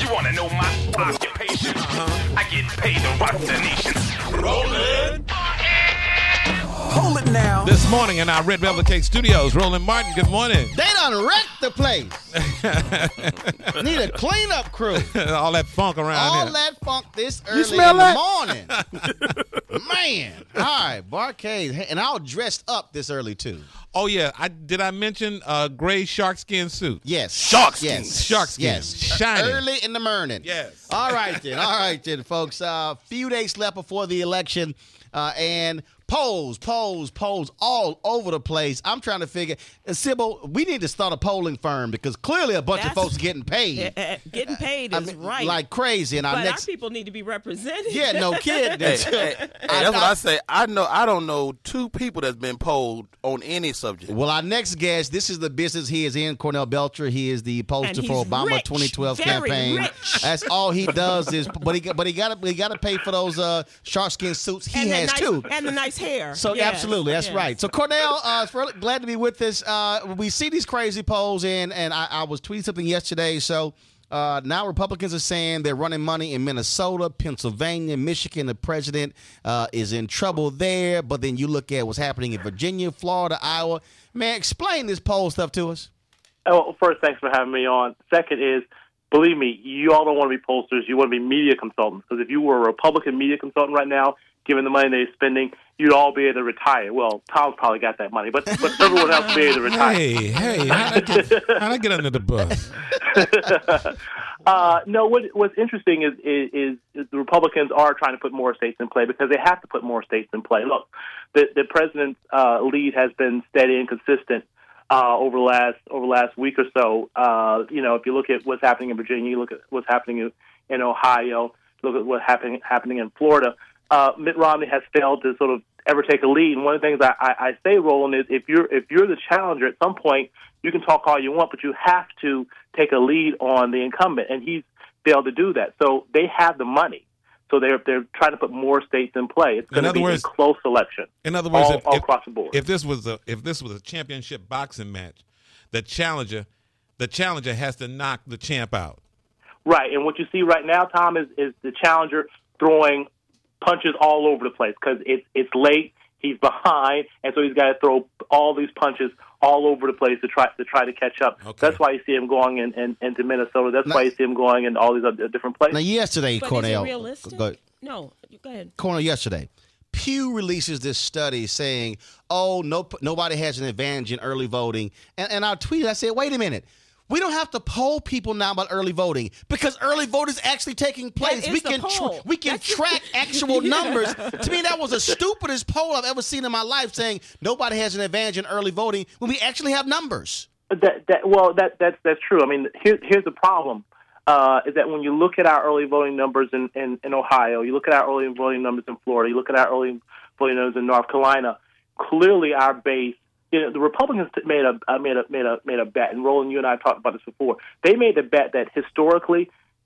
You want to know my occupation? I get paid to rock the nation. Rolling. Hold it now. This morning in our Red Velvet Cake Studios, Roland Martin, good morning. They done wrecked the place. Need a cleanup crew. All that funk around All here. that funk this early smell in that? the morning. Man. All right, Barcade. And I was dressed up this early, too. Oh, yeah. Did I mention gray shark skin suit? Yes. Shark skin. Yes. Shark skin. Yes. Shiny. Early in the morning. Yes. All right, then, folks. Few days left before the election, and polls all over the place. I'm trying to figure, Sybil, we need to start a polling firm because clearly a bunch of folks getting paid. Getting paid is right. Like crazy. And but our people need to be represented. Yeah, no kidding. That's what I say. I don't know two people that's been polled on any subject. Well, our next guest, this is the business he is in, Cornell Belcher. He is the poster for Obama rich, 2012 very campaign. rich. That's all he does is, but he got to pay for those shark skin suits he has too. And the nice hair. So yes, absolutely, that's yes. right. So Cornell, really glad to be with us. We see these crazy polls, and I was tweeting something yesterday. So now Republicans are saying they're running money in Minnesota, Pennsylvania, Michigan. The president is in trouble there. But then you look at what's happening in Virginia, Florida, Iowa. Man, explain this poll stuff to us. Oh, first, thanks for having me on. Second is, believe me, you all don't want to be pollsters. You want to be media consultants. Because if you were a Republican media consultant right now, given the money they're spending, you'd all be able to retire. Well, Tom's probably got that money, but everyone else would be able to retire. Hey, how'd I get under the bus? No, what's interesting is the Republicans are trying to put more states in play because they have to put more states in play. Look, the president's lead has been steady and consistent over the last week or so. If you look at what's happening in Virginia, you look at what's happening in Ohio, look at what's happening in Florida. Mitt Romney has failed to sort of ever take a lead. And one of the things I say, Roland, is if you're the challenger, at some point you can talk all you want, but you have to take a lead on the incumbent, and he's failed to do that. So they have the money. So they're trying to put more states in play. It's going to be a close election. In other words, all across the board. If this was a championship boxing match, the challenger has to knock the champ out. Right, and what you see right now, Tom, is the challenger throwing punches all over the place because it's late, he's behind, and so he's got to throw all these punches all over the place to try to catch up. Okay. That's why you see him going into Minnesota. That's why you see him going in all these other different places. Now, yesterday, But Cornell. is it realistic? No, go ahead. Cornell, yesterday, Pew releases this study saying, nobody has an advantage in early voting. And I tweeted, I said, wait a minute. We don't have to poll people now about early voting because early vote is actually taking place. We can track actual numbers. To me, that was the stupidest poll I've ever seen in my life, saying nobody has an advantage in early voting when we actually have numbers. That's true. I mean, here's the problem: is that when you look at our early voting numbers in Ohio, you look at our early voting numbers in Florida, you look at our early voting numbers in North Carolina. Clearly, our base. The Republicans made a bet, and Roland, you and I talked about this before. They made the bet that historically,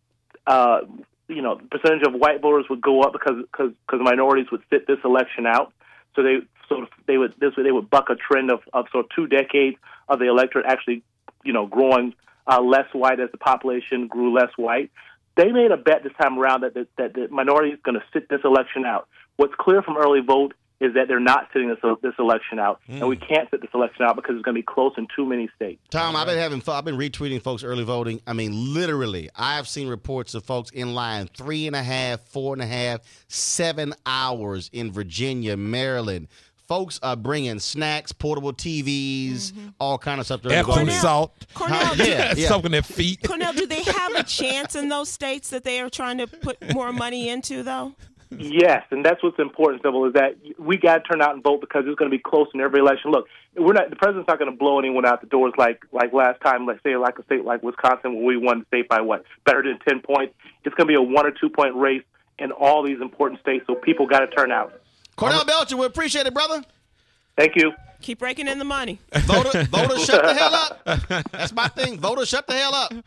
the percentage of white voters would go up because minorities would sit this election out. So they would buck a trend of sort of 2 decades of the electorate actually, growing less white as the population grew less white. They made a bet this time around that the minority is going to sit this election out. What's clear from early vote is that they're not sitting this election out, and we can't sit this election out because it's going to be close in too many states. Tom, I've been retweeting folks early voting. I mean, literally, I've seen reports of folks in line 3.5, 4.5, 7 hours in Virginia, Maryland. Folks are bringing snacks, portable TVs, all kind of stuff. Epsom salt. Cornell, soaking their feet. Cornell, do they have a chance in those states that they are trying to put more money into, though? Yes, and that's what's important, Sybil, is that we got to turn out and vote because it's going to be close in every election. Look, the president's not going to blow anyone out the doors like last time. Let's say like a state like Wisconsin, where we won the state by better than 10 points. It's going to be a 1 or 2 point race in all these important states. So people got to turn out. Cornell Belcher, we appreciate it, brother. Thank you. Keep raking in the money. Voter, shut the hell up. That's my thing. Voter, shut the hell up.